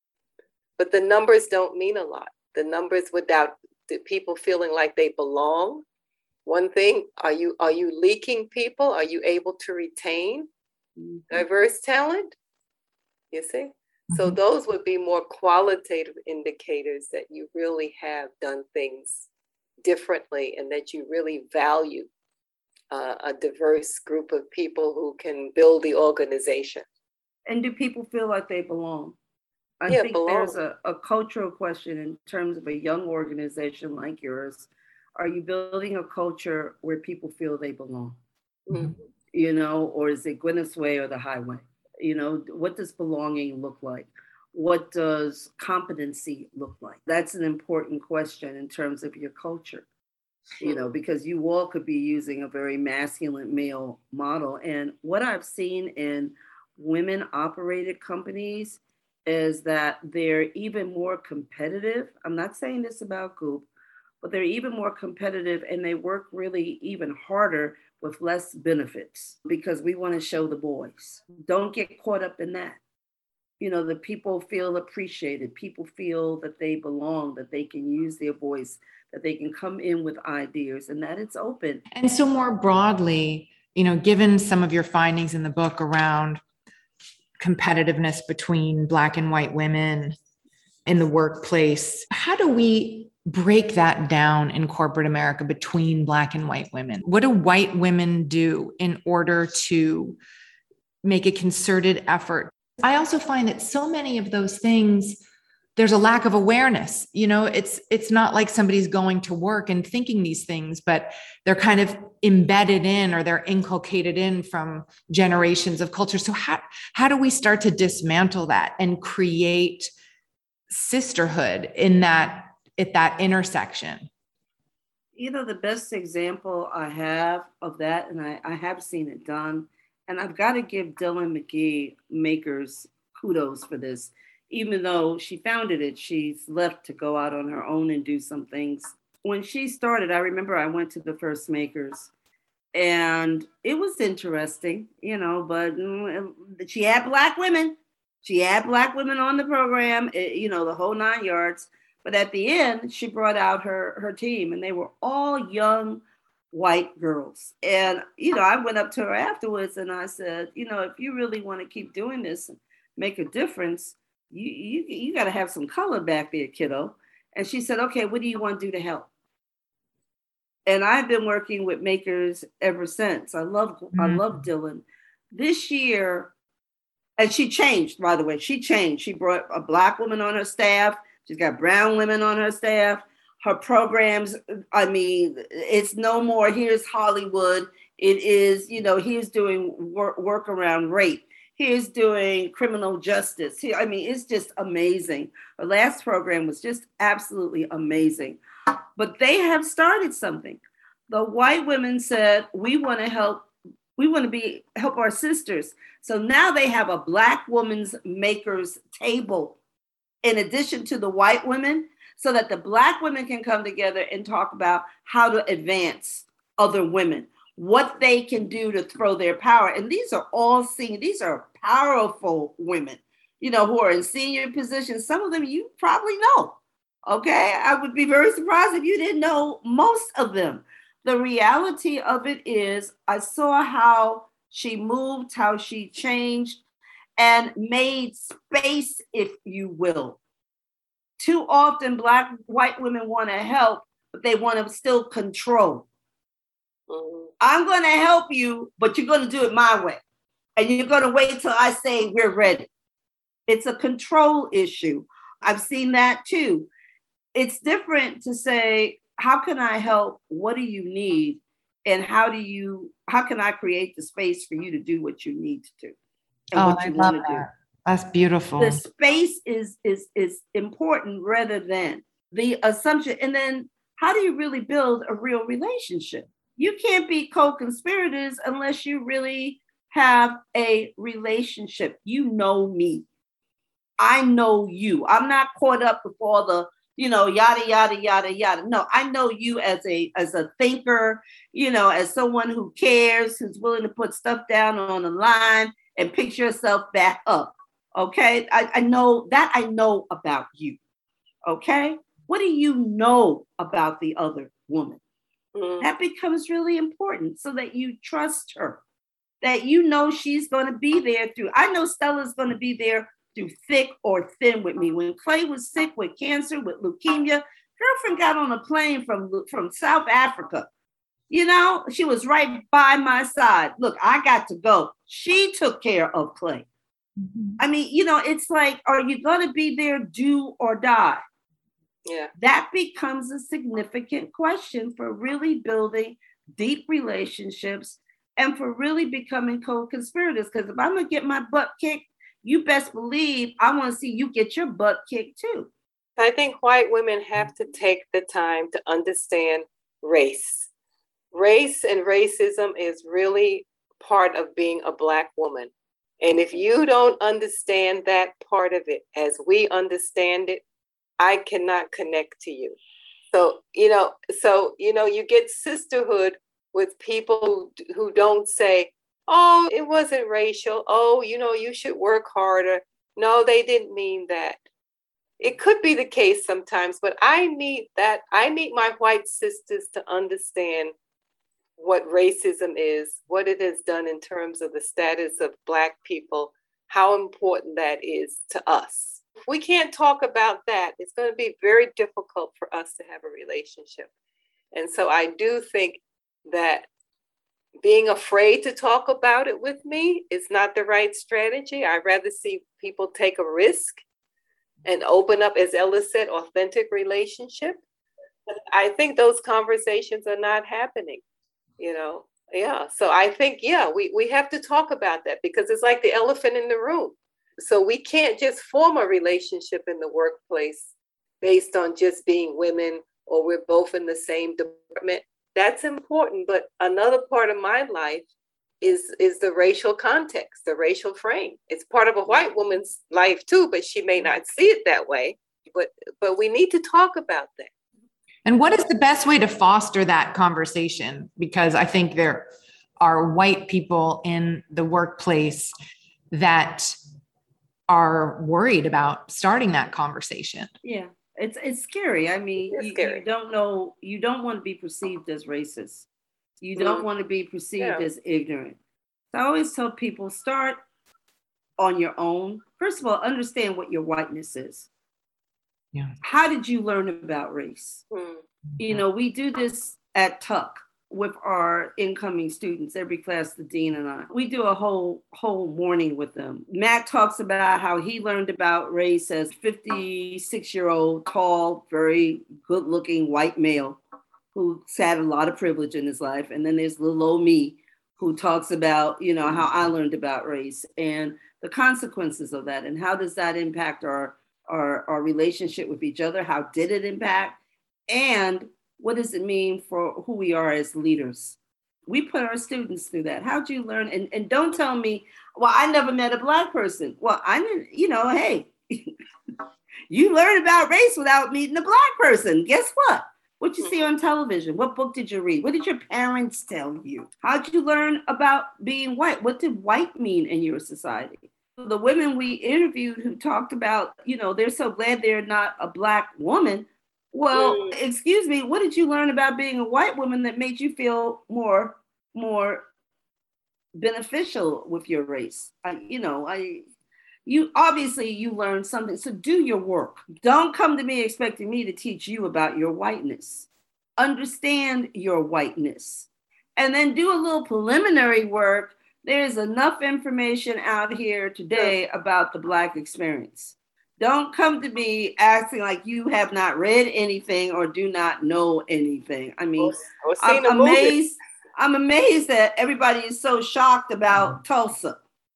but the numbers don't mean a lot. The numbers without the people feeling like they belong. One thing, are you leaking people? Are you able to retain diverse talent? You see? Mm-hmm. So those would be more qualitative indicators that you really have done things differently and that you really value a diverse group of people who can build the organization. And do people feel like they belong? I think there's a cultural question in terms of a young organization like yours. Are you building a culture where people feel they belong? Mm-hmm. Or is it Gwyneth's way or the highway? What does belonging look like? What does competency look like? That's an important question in terms of your culture, because you all could be using a very masculine male model. And what I've seen in women operated companies is that they're even more competitive. I'm not saying this about Goop, but they're even more competitive and they work really even harder with less benefits because we want to show the boys. Don't get caught up in that. The people feel appreciated. People feel that they belong, that they can use their voice, that they can come in with ideas and that it's open. And so more broadly, given some of your findings in the book around competitiveness between Black and white women in the workplace, how do we break that down in corporate America between Black and white women? What do white women do in order to make a concerted effort? I also find that so many of those things, there's a lack of awareness. It's not like somebody's going to work and thinking these things, but they're kind of embedded in or they're inculcated in from generations of culture. So how do we start to dismantle that and create sisterhood at that intersection? The best example I have of that, and I have seen it done, and I've got to give Dylan McGee Makers kudos for this. Even though she founded it, she's left to go out on her own and do some things. When she started, I remember I went to the first Makers and it was interesting, but she had Black women. She had Black women on the program, the whole 9 yards. But at the end, she brought out her team and they were all young white girls. And, I went up to her afterwards and I said, if you really want to keep doing this and make a difference, you got to have some color back there, kiddo. And she said, okay, what do you want to do to help? And I've been working with Makers ever since. I love Dylan. This year, and she changed, by the way, she brought a Black woman on her staff. She's got brown women on her staff. Her programs, it's no more, here's Hollywood. It is, here's doing work around rape. Here's doing criminal justice. Here, I mean, it's just amazing. The last program was just absolutely amazing. But they have started something. The white women said, we want to help. We want to help our sisters. So now they have a Black women's makers table in addition to the white women, so that the Black women can come together and talk about how to advance other women, what they can do to throw their power. And these are all these are powerful women, you know, who are in senior positions. Some of them you probably know. Okay. I would be very surprised if you didn't know most of them. The reality of it is I saw how she moved, how she changed and made space, if you will. Too often white women want to help, but they want to still control. I'm going to help you, but you're going to do it my way. And you're going to wait till I say we're ready. It's a control issue. I've seen that too. It's different to say, how can I help? What do you need? And how can I create the space for you to do what you need to do? And what you want to do. That's beautiful. The space is important rather than the assumption. And then how do you really build a real relationship? You can't be co-conspirators unless you really have a relationship. You know me. I know you. I'm not caught up with all the, yada, yada, yada, yada. No, I know you as a thinker, as someone who cares, who's willing to put stuff down on the line and pick yourself back up. Okay. I know that. I know about you. Okay. What do you know about the other woman? That becomes really important so that you trust her, that she's going to be there through. I know Stella's going to be there through thick or thin with me. When Clay was sick with cancer, with leukemia, girlfriend got on a plane from South Africa. She was right by my side. Look, I got to go. She took care of Clay. Mm-hmm. I mean, it's like, are you going to be there, do or die? Yeah. That becomes a significant question for really building deep relationships and for really becoming co-conspirators. Because if I'm going to get my butt kicked, you best believe I want to see you get your butt kicked too. I think white women have to take the time to understand race. Race and racism is really part of being a Black woman. And if you don't understand that part of it as we understand it, I cannot connect to you. So, you get sisterhood with people who don't say, oh, it wasn't racial. Oh, you should work harder. No, they didn't mean that. It could be the case sometimes, but I need my white sisters to understand what racism is, what it has done in terms of the status of Black people, how important that is to us. If we can't talk about that, it's going to be very difficult for us to have a relationship. And so I do think that being afraid to talk about it with me is not the right strategy. I'd rather see people take a risk and open up, as Ella said, authentic relationship. I think those conversations are not happening, Yeah. So I think, we have to talk about that because it's like the elephant in the room. So we can't just form a relationship in the workplace based on just being women or we're both in the same department. That's important. But another part of my life is the racial context, the racial frame. It's part of a white woman's life too, but she may not see it that way. But we need to talk about that. And what is the best way to foster that conversation? Because I think there are white people in the workplace that are worried about starting that conversation. Yeah, it's scary. I mean, you don't know, you don't want to be perceived as racist. You don't want to be perceived as ignorant. So I always tell people, start on your own. First of all, understand what your whiteness is. Yeah. How did you learn about race? We do this at Tuck with our incoming students, every class, the dean and I. We do a whole morning with them. Matt talks about how he learned about race as 56-year-old, tall, very good-looking white male who's had a lot of privilege in his life. And then there's little old me who talks about, how I learned about race. And the consequences of that, and how does that impact our relationship with each other? How did it impact? And what does it mean for who we are as leaders? We put our students through that. How'd you learn? And don't tell me, well, I never met a Black person. Well, I didn't, hey, you learn about race without meeting a Black person. Guess what? What you see on television? What book did you read? What did your parents tell you? How'd you learn about being white? What did white mean in your society? The women we interviewed who talked about, they're so glad they're not a Black woman. Well, excuse me, what did you learn about being a white woman that made you feel more beneficial with your race? You obviously you learned something, so do your work. Don't come to me expecting me to teach you about your whiteness. Understand your whiteness, and then do a little preliminary work. There's enough information out here today about the Black experience. Don't come to me acting like you have not read anything or do not know anything. I mean, I'm amazed. I'm amazed that everybody is so shocked about Tulsa.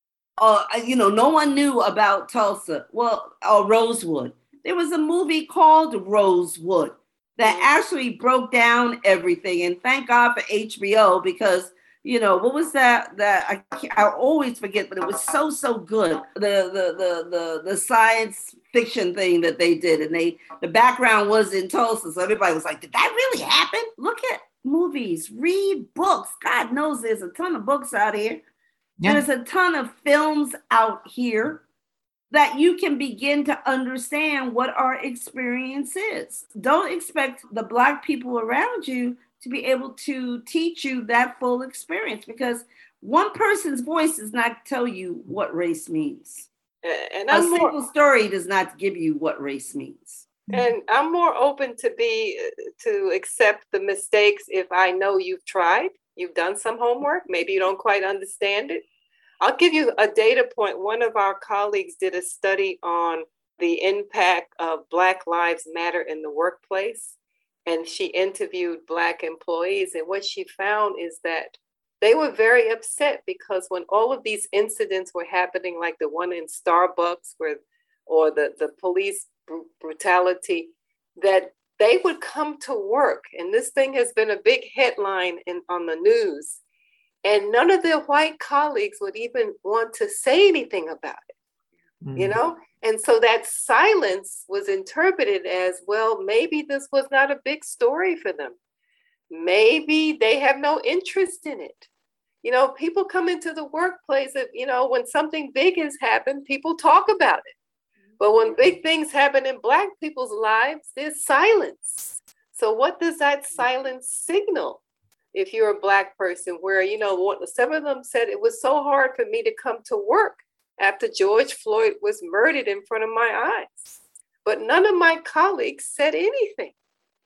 No one knew about Tulsa. Well, or Rosewood. There was a movie called Rosewood that actually broke down everything. And thank God for HBO, because, what was that I always forget, but it was so good. The science fiction thing that they did, and the background was in Tulsa. So everybody was like, did that really happen? Look at movies, read books. God knows there's a ton of books out here. Yeah. There's a ton of films out here that you can begin to understand what our experience is. Don't expect the Black people around you to be able to teach you that full experience, because one person's voice does not tell you what race means. And a single story does not give you what race means. And I'm more open to accept the mistakes if I know you've tried. You've done some homework. Maybe you don't quite understand it. I'll give you a data point. One of our colleagues did a study on the impact of Black Lives Matter in the workplace. And she interviewed Black employees. And what she found is that they were very upset because when all of these incidents were happening, like the one in Starbucks or the police brutality, that they would come to work. And this thing has been a big headline on the news. And none of their white colleagues would even want to say anything about it, And so that silence was interpreted as, well, maybe this was not a big story for them. Maybe they have no interest in it. People come into the workplace, when something big has happened, people talk about it. But when big things happen in Black people's lives, there's silence. So what does that silence signal? If you're a Black person, where, some of them said it was so hard for me to come to work after George Floyd was murdered in front of my eyes. But none of my colleagues said anything.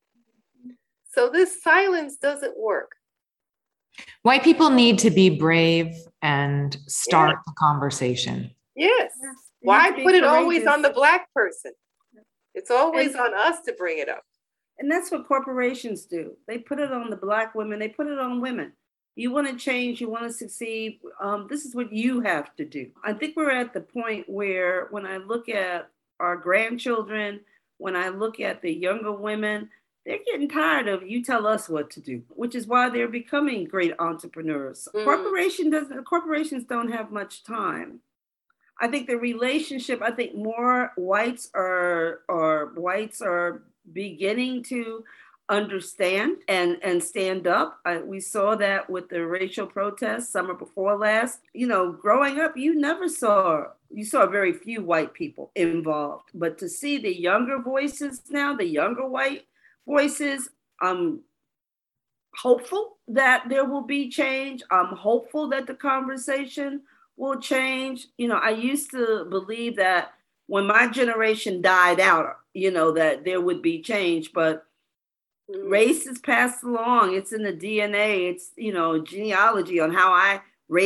So this silence doesn't work. White people need to be brave and start the conversation. Yes. Why put it always on the Black person? It's always on us to bring it up. And that's what corporations do. They put it on the Black women. They put it on women. You want to change, you want to succeed. This is what you have to do. I think we're at the point where when I look at our grandchildren, when I look at the younger women, they're getting tired of you tell us what to do, which is why they're becoming great entrepreneurs. Corporations don't have much time. I think the relationship, more whites are beginning to understand and stand up. We saw that with the racial protests summer before last. Growing up, you saw very few white people involved, but to see the younger voices now, the younger white voices, I'm hopeful that there will be change. I'm hopeful that the conversation will change. I used to believe that when my generation died out, that there would be change, but race is passed along. It's in the DNA. It's, genealogy on how I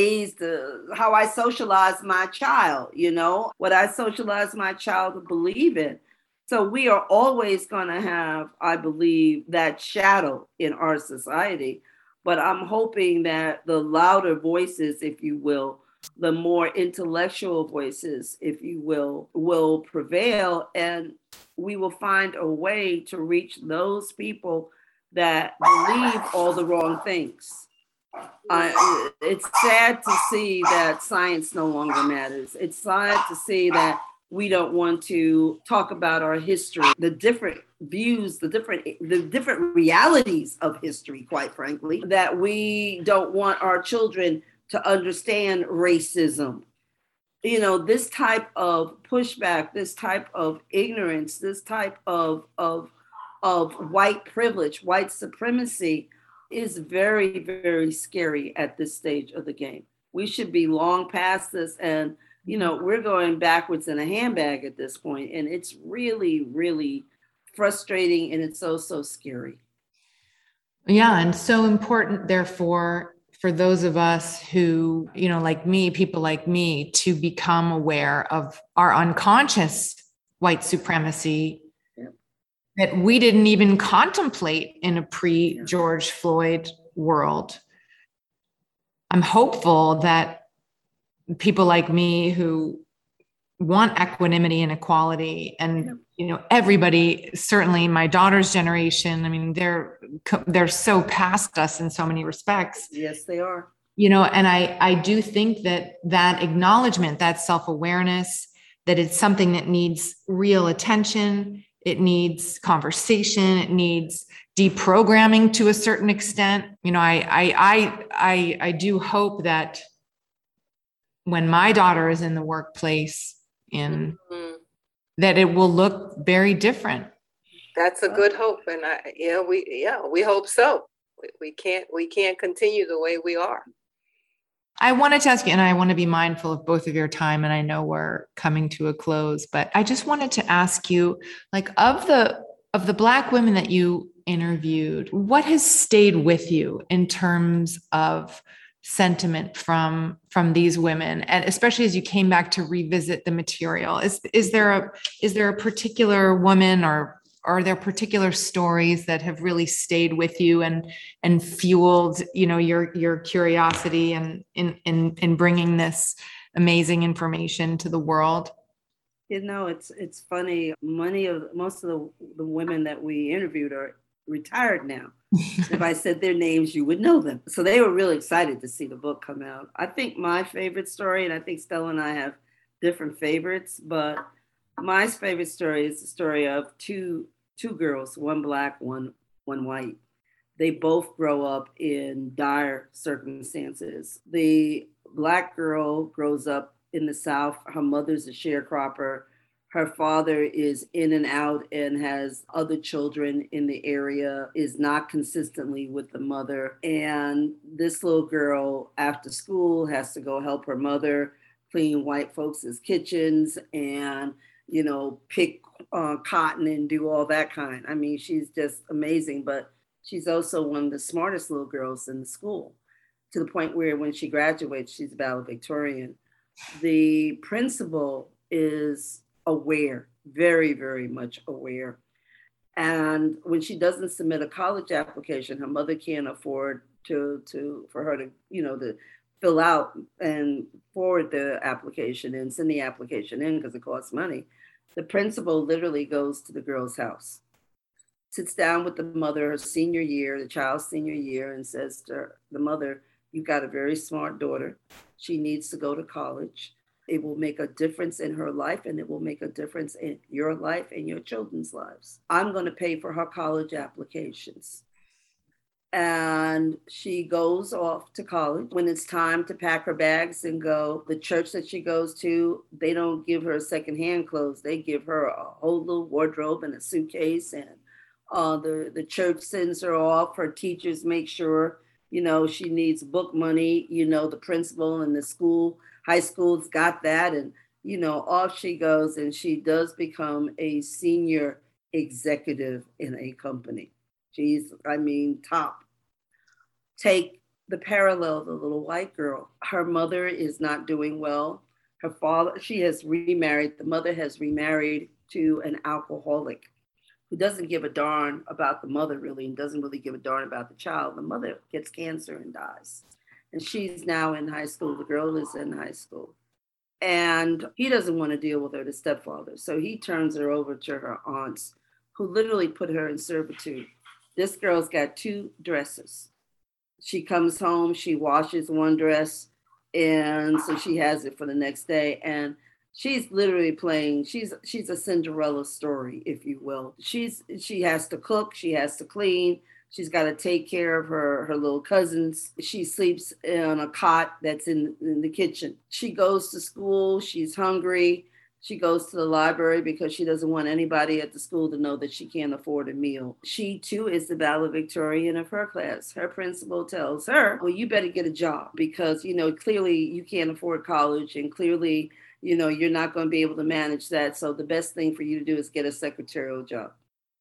how I socialized my child, what I socialized my child to believe in. So we are always going to have, I believe, that shadow in our society. But I'm hoping that the louder voices, if you will the more intellectual voices, if you will prevail. And we will find a way to reach those people that believe all the wrong things. It's sad to see that science no longer matters. It's sad to see that we don't want to talk about our history, the different views, the different realities of history, quite frankly, that we don't want our children to understand racism. You know, this type of pushback, this type of ignorance, this type of white privilege, white supremacy is very, very scary at this stage of the game. We should be long past this, and you know, we're going backwards in a handbag at this point, and it's really, really frustrating, and it's so scary. Yeah, and so important, therefore, for those of us who, you know, like me, people like me, to become aware of our unconscious white supremacy that we didn't even contemplate in a pre-George Floyd world. I'm hopeful that people like me who want equanimity and equality, and you know, everybody, certainly my daughter's generation, I mean, they're so past us in so many respects. Yes, they are. You know, and I do think that acknowledgement, that self-awareness, that it's something that needs real attention, it needs conversation, it needs deprogramming to a certain extent. You know, I do hope that when my daughter is in the workplace, that it will look very different. That's a good hope, and we hope so. We can't continue the way we are. I wanted to ask you, and I want to be mindful of both of your time, and I know we're coming to a close, but I just wanted to ask you, like, of the Black women that you interviewed, what has stayed with you in terms of sentiment from these women, and especially as you came back to revisit the material? Is there a particular woman, or are there particular stories that have really stayed with you and fueled, you know, your curiosity and in bringing this amazing information to the world? You know, it's funny. Most of the women that we interviewed are retired now. If I said their names, you would know them. So they were really excited to see the book come out. I think my favorite story, and I think Stella and I have different favorites, but my favorite story is the story of two girls, one Black, one white. They both grow up in dire circumstances. The Black girl grows up in the South. Her mother's a sharecropper. Her father is in and out and has other children in the area, is not consistently with the mother. And this little girl, after school, has to go help her mother clean white folks' kitchens and, you know, pick cotton and do all that kind. I mean, she's just amazing, but she's also one of the smartest little girls in the school, to the point where when she graduates, she's valedictorian. The principal is aware, very, very much aware. And when she doesn't submit a college application, her mother can't afford for her to, you know, to fill out and forward the application and send the application in because it costs money. The principal literally goes to the girl's house, sits down with the mother her senior year, the child's senior year, and says to the mother, "You've got a very smart daughter. She needs to go to college. It will make a difference in her life, and it will make a difference in your life and your children's lives. I'm going to pay for her college applications." And she goes off to college. When it's time to pack her bags and go, the church that she goes to, they don't give her secondhand clothes. They give her a whole little wardrobe and a suitcase, and the church sends her off. Her teachers make sure, you know, she needs book money. You know, the principal and the school, high school's got that. And, you know, off she goes, and she does become a senior executive in a company. She's, I mean, top. Take the parallel, the little white girl. Her mother is not doing well. Her father, she has remarried. The mother has remarried to an alcoholic who doesn't give a darn about the mother really, and doesn't really give a darn about the child. The mother gets cancer and dies. And she's now in high school. The girl is in high school. And he doesn't want to deal with her, the stepfather. So he turns her over to her aunts, who literally put her in servitude. This girl's got 2 dresses. She comes home, she washes one dress, and so she has it for the next day. And she's literally playing, she's a Cinderella story, if you will. She has to cook, she has to clean, she's got to take care of her little cousins. She sleeps on a cot that's in the kitchen. She goes to school, she's hungry. She goes to the library because she doesn't want anybody at the school to know that she can't afford a meal. She too is the valedictorian of her class. Her principal tells her, well, you better get a job because, clearly you can't afford college and clearly, you're not going to be able to manage that. So the best thing for you to do is get a secretarial job.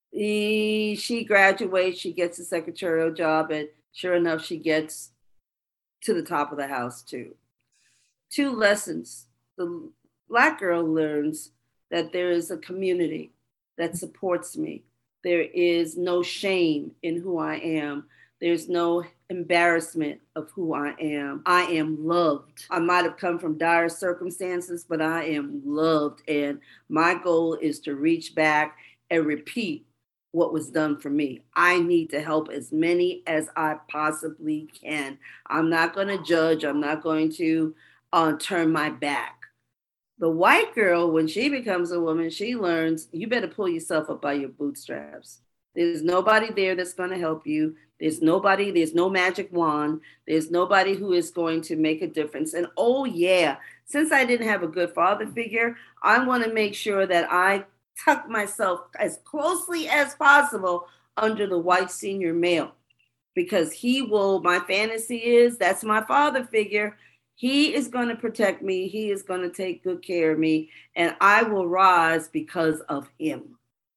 She graduates, she gets a secretarial job, and sure enough, she gets to the top of the house too. 2 lessons. The Black girl learns that there is a community that supports me. There is no shame in who I am. There's no embarrassment of who I am. I am loved. I might have come from dire circumstances, but I am loved. And my goal is to reach back and repeat what was done for me. I need to help as many as I possibly can. I'm not going to judge. I'm not going to turn my back. The white girl, when she becomes a woman, she learns you better pull yourself up by your bootstraps. There's nobody there that's going to help you. There's no magic wand. There's nobody who is going to make a difference. And oh yeah, since I didn't have a good father figure, I want to make sure that I tuck myself as closely as possible under the white senior male, because my fantasy is that's my father figure. He is going to protect me. He is going to take good care of me, and I will rise because of him.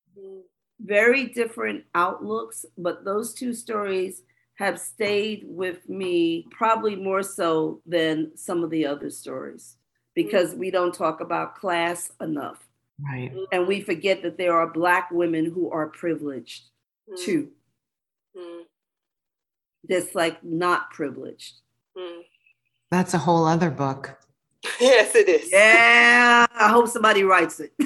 Very different outlooks, but those 2 stories have stayed with me probably more so than some of the other stories because we don't talk about class enough. Right. And we forget that there are Black women who are privileged too. That's like not privileged. That's a whole other book. Yes, it is. Yeah, I hope somebody writes it.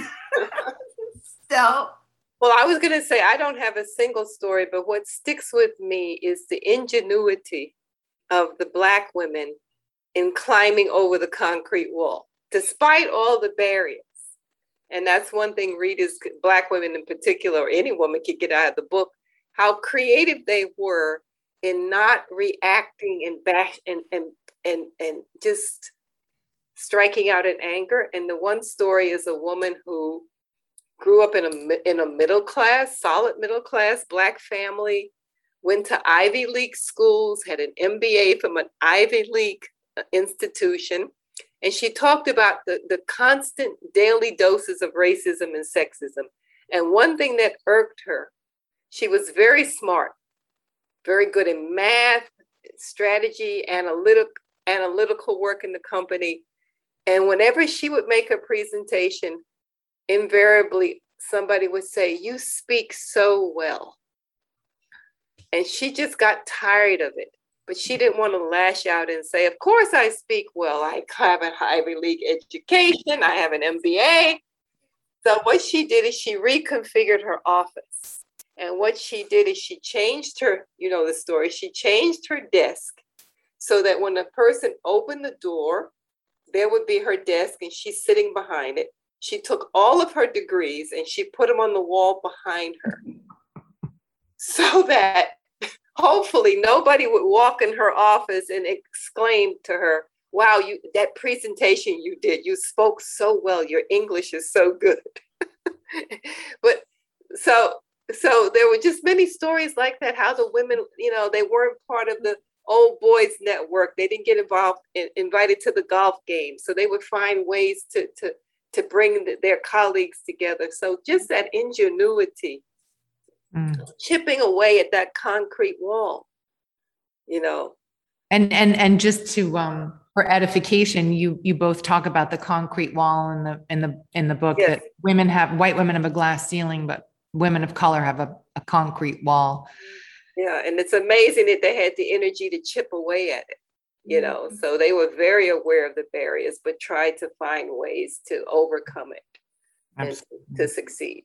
So, well, I was going to say, I don't have a single story, but what sticks with me is the ingenuity of the Black women in climbing over the concrete wall, despite all the barriers. And that's one thing readers, Black women in particular, or any woman could get out of the book, how creative they were in not reacting and just striking out in anger. And the one story is a woman who grew up in a middle class, solid middle class Black family, went to Ivy League schools, had an MBA from an Ivy League institution. And she talked about the constant daily doses of racism and sexism. And one thing that irked her, she was very smart, very good in math, strategy, analytical work in the company. And whenever she would make a presentation, invariably somebody would say, "You speak so well." And she just got tired of it. But she didn't want to lash out and say, "Of course I speak well. I have an Ivy League education. I have an MBA." So what she did is she reconfigured her office. And what she did is she changed her, the story, she changed her desk so that when a person opened the door, there would be her desk and she's sitting behind it. She took all of her degrees and she put them on the wall behind her so that hopefully nobody would walk in her office and exclaim to her, "Wow, that presentation you did, you spoke so well. Your English is so good." But so there were just many stories like that, how the women, they weren't part of the old boys network. They didn't get invited to the golf game. So they would find ways to bring their colleagues together. So just that ingenuity, chipping away at that concrete wall, And just to for edification, you both talk about the concrete wall in the book. Yes. That white women have a glass ceiling, but women of color have a concrete wall. Yeah, and it's amazing that they had the energy to chip away at it. you know, so they were very aware of the barriers, but tried to find ways to overcome it and to succeed.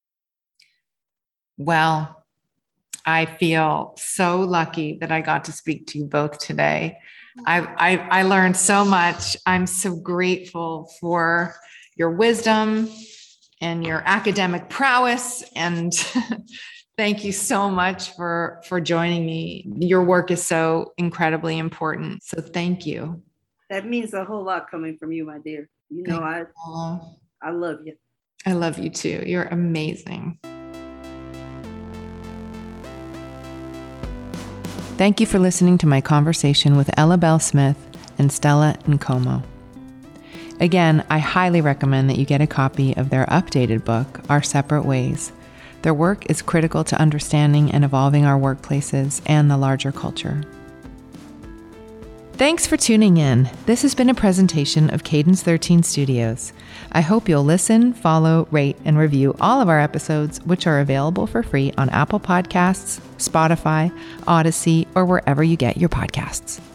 Well, I feel so lucky that I got to speak to you both today. I learned so much. I'm so grateful for your wisdom and your academic prowess. And thank you so much for joining me. Your work is so incredibly important. So thank you. That means a whole lot coming from you, my dear. You know, I love you. I love you too. You're amazing. Thank you for listening to my conversation with Ella Belle Smith and Stella Nkomo. Again, I highly recommend that you get a copy of their updated book, Our Separate Ways. Their work is critical to understanding and evolving our workplaces and the larger culture. Thanks for tuning in. This has been a presentation of Cadence 13 Studios. I hope you'll listen, follow, rate, and review all of our episodes, which are available for free on Apple Podcasts, Spotify, Odyssey, or wherever you get your podcasts.